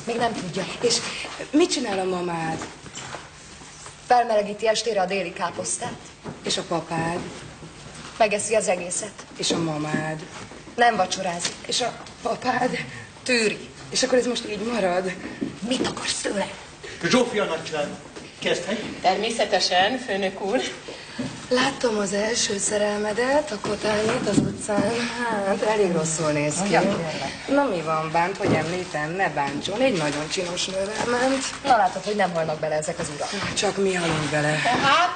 Még nem tudja. És mit csinál a mamád? Felmelegíti estére a déli káposztát. És a papád? Megeszi az egészet. És a mamád? Nem vacsorázik. És a papád? Tűri. És akkor ez most így marad? Mit akarsz tőle? Zsófia nagyság, kezdhet? Természetesen, főnök úr. Láttam az első szerelmedet, a kotányét az utcán. Hát elég rosszul néz ki. Na mi van, bánt, hogy említem, ne bántson. Egy nagyon csinos nővel ment. Na látod, hogy nem halnak bele ezek az urak. Csak mi halunk bele. Tehát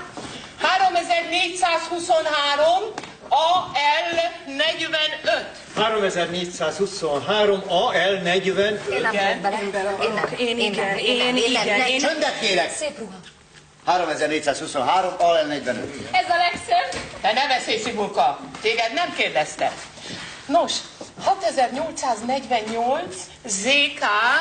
3423 AL 45. 3423 AL 45. Én nem halok bele. Én igen. Csöndet kérek! Szép ruha. 3423 AL 45. Ez a legszebb. Te ne veszély, Szibulka. Téged nem kérdezte. Nos, 6848 ZK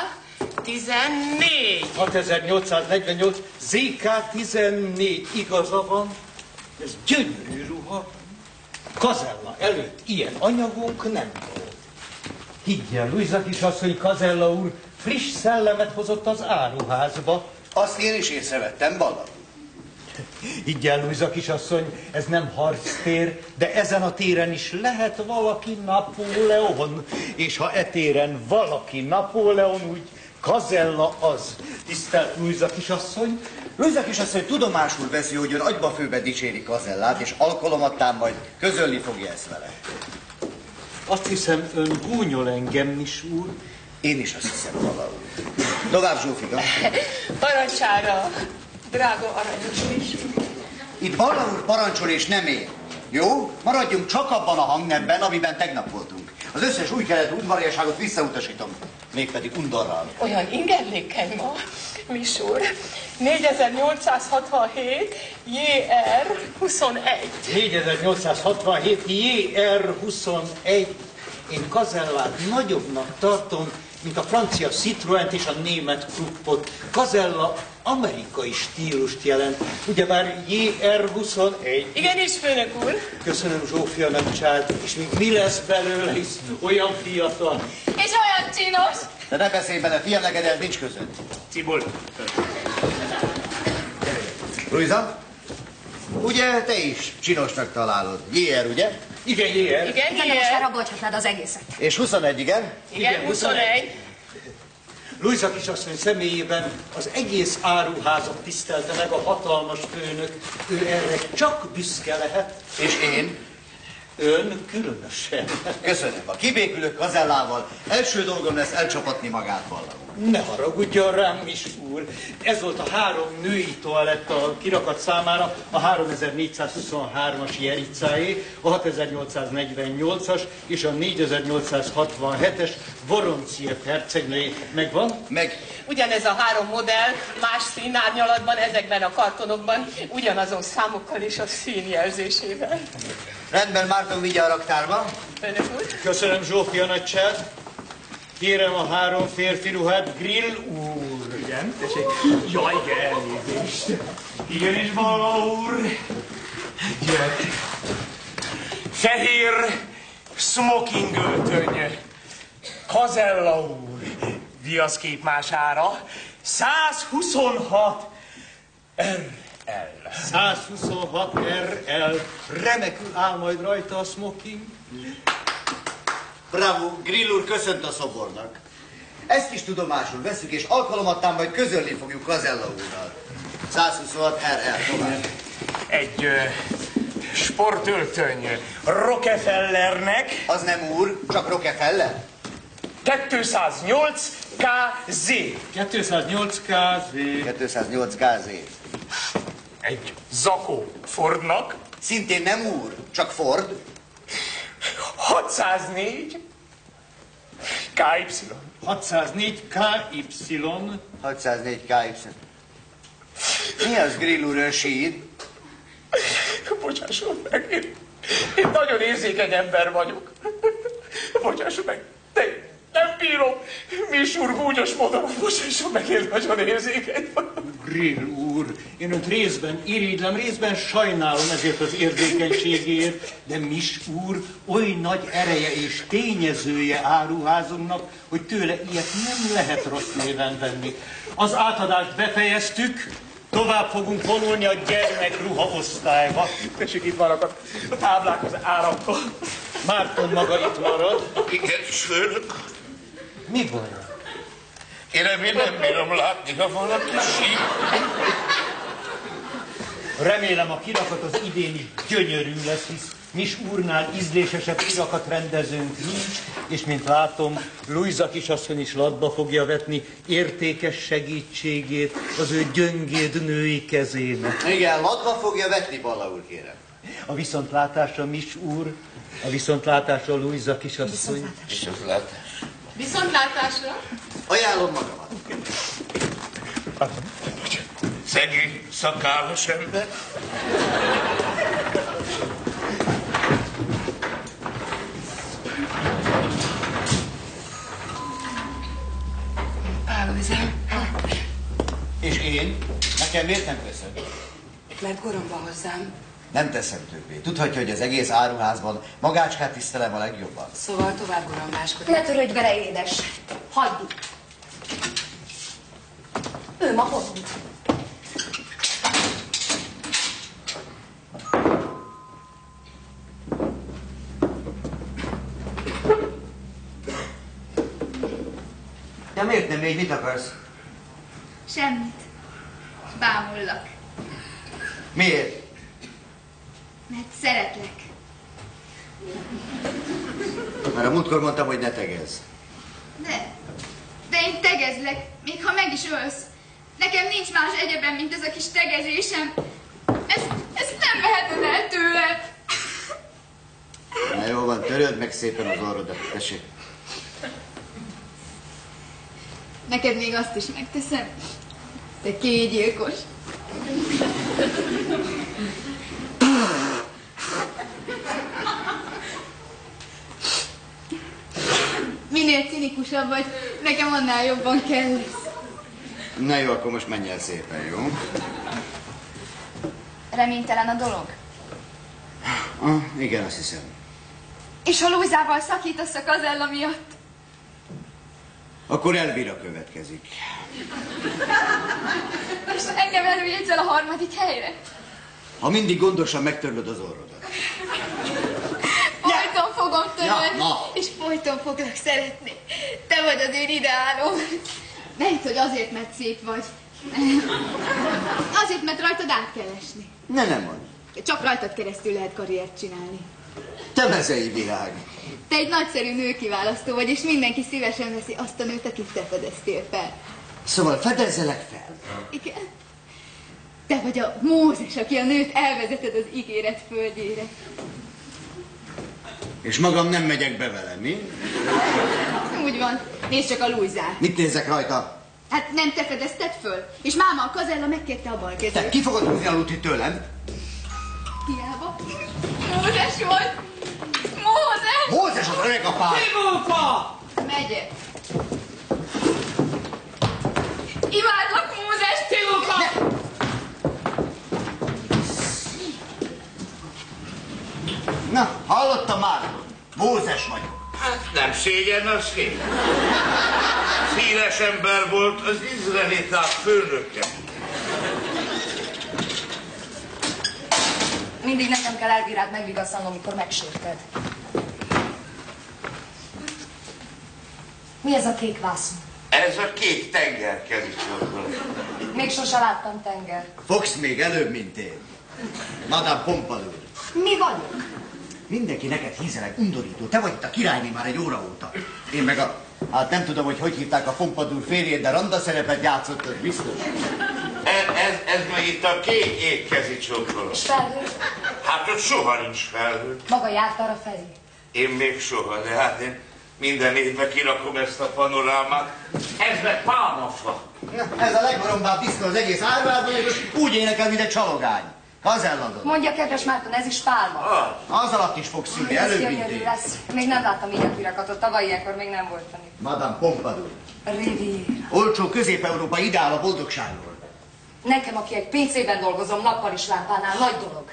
14. 6848 ZK 14. Igaza van, ez gyönyörű ruha. Kazella előtt ilyen anyagunk nem volt. Higgyel, Luisa kisasszony, Kazella úr friss szellemet hozott az áruházba. Azt én is észrevettem, Balla. Higgyel, Luisa kisasszony, ez nem harctér, de ezen a téren is lehet valaki Napóleon. És ha e téren valaki Napóleon, úgy Kazella az. Tisztelt Luisa kisasszony! Luisa kisasszony tudomásul veszi, hogy ön agyba főbe dicséri Kazellát, és alkalomattán majd közölni fogja ezt vele. Azt hiszem, ön gúnyol engem is, úr. Én is azt hiszem, Balla úr. Tovább, Zsófika. Parancsára, drága aranyos is. Itt Balla úr parancsol és nem én. Jó? Maradjunk csak abban a hangnebben, amiben tegnap voltunk. Az összes új keletű udvariasságot visszautasítom. Mégpedig undorral. Olyan ingerlékeny ma, Misúr. 4867 JR 21. 4867 JR 21. Én Kazellát nagyobbnak tartom, mint a francia Citroent és a német Kruppot. Kazella amerikai stílust jelent. Ugyebár JR 21. Igenis, főnök úr. Köszönöm, Zsófia nagyság. És még mi lesz belőle, hisz olyan fiatal. És olyan csinos. De ne beszélj bele, fiam, neked ez nincs között. Cibul. Luisa, ugye te is csinosnak találod. JR, ugye? Igen, JR. Igen, Igen, de most igen. elrabolhatnád az egészet. És 21, igen? Igen, 21. Luisa kisasszony személyében az egész áruházat tisztelte meg a hatalmas főnök. Ő erre csak büszke lehet. És én? Ön különösen. Köszönöm. Ha kibékülök Kazellával, első dolgom lesz elcsapatni magát valahol. Ne haragudjon rám is, úr. Ez volt a 3 női toalett a kirakat számára, a 3423-as Jericáé, a 6848-as és a 4867-es Voronciev hercegnőjé. Megvan? Meg Ugyanez a 3 modell, más színárnyalatban, ezekben a kartonokban, ugyanazon számokkal és a színjelzésével. rendben, Márton, vigye a raktárba. Főnök úr. Köszönöm, Zsófia nagyság. Kérem a 3 férfi ruhát, Grill úr. Igen, tessék. Jaj, igen, elnézést. Igenis, Balla úr. Gyere. Fehér smoking öltöny. Kazella úr. Viaszképmására 126 RL. 126 RL. Remekül áll majd rajta a smoking. Bravo, Grill úr köszönt a szobornak. Ezt is tudomásul veszük, és alkalomattán majd közölni fogjuk Kazella úrral. 126 RL, tovább. Egy sportöltöny Rockefellernek. Az nem úr, csak Rockefeller. 208 KZ. 208 KZ. 208 KZ. Egy zakó Fordnak. Szintén nem úr, csak Ford. 604 KY. 604 KY. 604 KY. Mi az, Grill úr, ön sír? Bocsásson meg, én nagyon érzékeny ember vagyok. Bocsásson meg, de nem bírom. bírom. Mis úr gúnyos módon bocsásson meg, én nagyon érzékeny vagyok. Grill úr, én önt részben irigylem, részben sajnálom ezért az érzékenységért, de Mis úr oly nagy ereje és tényezője áruházunknak, hogy tőle ilyet nem lehet rossz néven venni. Az átadást befejeztük, tovább fogunk vonulni a gyermekruha osztályba. Tessék, itt vannak a táblák az árakkal. Márton maga itt marad. Igen, főnök. Mi baj? Én nem bírom látni, ha valaki sír. Remélem a kirakat az idén is gyönyörű lesz, hisz Mis úrnál ízlésesebb kirakat rendezőnk nincs, és mint látom, Lujza kisasszony is latba fogja vetni értékes segítségét az ő gyöngéd női kezének. Igen, latba fogja vetni, Balla úr, kérem. A viszontlátásra, Mis úr, a viszontlátásra, Lujza kisasszony. Viszontlátásra! Ajánlom magamat. Szegény, szakállas ember. Pálózám, És én? Nekem miért nem teszed? mert koromba hozzám. Nem teszem többé. Tudhatja, hogy az egész áruházban magácskát tisztelem a legjobban. Szóval tovább gorombáskodik. Ne törődj vele, édes. Hagyd itt. Ő ma hazud. De miért nem légy, mit akarsz? Semmit. Bámullak, Miért? mert szeretlek. Mert a múltkor mondtam, hogy ne tegezz. De én tegezlek, még ha meg is ölsz. Nekem nincs más egyebem, mint ez a kis tegezésem. Ezt nem veheted el tőled. Na jó van, töröd meg szépen az orrodat. Tessék. Neked még azt is megteszem. Te kégyilkos. Minél cinikusabb vagy, nekem annál jobban kell. Na jó, akkor most menj el szépen, jó? Reménytelen a dolog. Igen, azt hiszem. És ha Lujzával szakítasz a kazella miatt? Akkor Elvira következik. És engem előjegyz el a harmadik helyre? Ha mindig gondosan megtörlöd az orrodat. Folyton fogom törölni, na. és folyton foglak szeretni. Te vagy az én ideálom. Ne hidd, hogy azért, mert szép vagy. Azért, mert rajtad át kell esni. Nem mondj. Csak rajtad keresztül lehet karriert csinálni. Te mezei világ. Te egy nagyszerű nőkiválasztó vagy, és mindenki szívesen veszi azt a nőt, akit te fedeztél fel. Szóval fedezzelek fel. Igen. Te vagy a Mózes, aki a nőt elvezeted az ígéret földjére. És magam nem megyek be vele, mi? Úgy van. Nézd csak a Lujzát. Mit nézek rajta? Hát nem te fedezted föl, és máma a kazella megkérte a bal Te kezét. ki fogod húzni a lutit tőlem? Hiába. Mózes volt. Mózes! Mózes az öreg apád! Cigulka! Megyek. Imádlak, Mózes! Cigulka! Na, hallottam már? Mózes vagyok. Hát nem szégyen az ki. Színes ember volt az izraeliták főnöke. Mindig nekem kell Elvirát megvigasztalnom, amikor megsérted. Mi ez a kék vászon? Ez a kék tengerkezicsodban. Még sose láttam tenger. Fogsz még előbb, mint én. Madame Pompadour. Mi vagyok? Mindenki neked hízeleg undorító. Te vagy itt a királyné már egy óra óta. Én meg a... Hát nem tudom, hogy hívták a Pompadour férjét, de randa szerepet játszott, az biztos. Ez meg itt a kék ékkezi csontról. És felhő? Hát ott soha nincs felhő. Maga járt arra felé. Én még soha, de hát én minden évben kirakom ezt a panorámát. Ez meg pálmafa. Na, ez a leggorombább diszkó az egész árvádban, és most úgy énekel, mint egy csalogány. Kazelladon. Mondja, kedves Márton, ez is pálma. Az alatt is fog szülni, Ez gyönyörű előbb lesz. Még nem láttam ilyen kirakatot, tavaly ilyenkor még nem voltam itt. Madame Pompadour. Riviera. Olcsó Közép-Európa ideál a boldogságról. Nekem, aki egy PC-ben dolgozom, nappal is lámpánál, nagy dolog.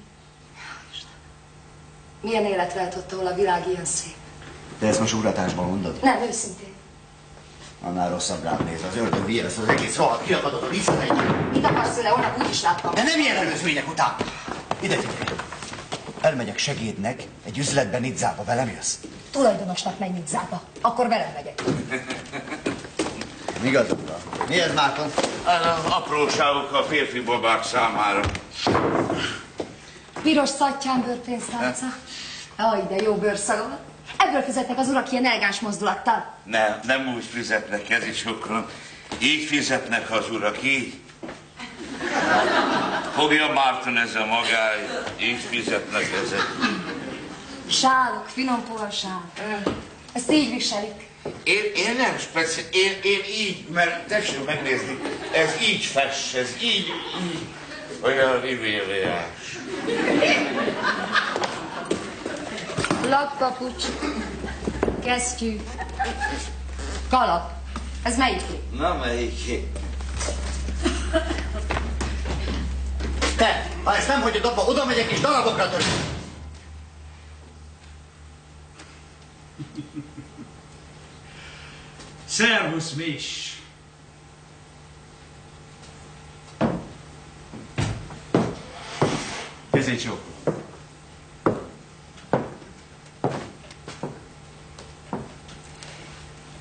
Milyen élet lehet ott, ahol a világ ilyen szép? De ezt most uratásban mondod? Nem, őszintén. Annál rosszabb rád néz. Az ördög ilyen, ezt az egész rohadt kiakadott a visszamegy. Mit akarsz tőle? Holnap úgy is láttam. De nem ilyen előzmények után. Ide figyelj. Elmegyek segédnek egy üzletben Nizzába, velem jössz? Tulajdonosnak megy Nizzába. Akkor velem megyek. Igazad van. Mi ez, Márton? Apróságok a férfi babák számára. Piros szattyán bőrpénztárca. Aj, de jó bőrszaga. Ebből fizetnek az urak ilyen elegáns mozdulattal. Nem úgy fizetnek, ez is okron. Így fizetnek az urak, így. Fogja Márton ez a magány, így fizetnek ezek. Sálok, finom sál. Ezt így viselik. Én nem speciál, én így, mert tessék megnézni, ez így fess, ez így. Olyan rivéliás. Lakpapucs, kesztyű, kalap. Ez melyiké? Na melyiké? Te, ha ezt nem hagyod abba, oda megyek és darabokra török. Szervusz, Miss! Kezét csókolom.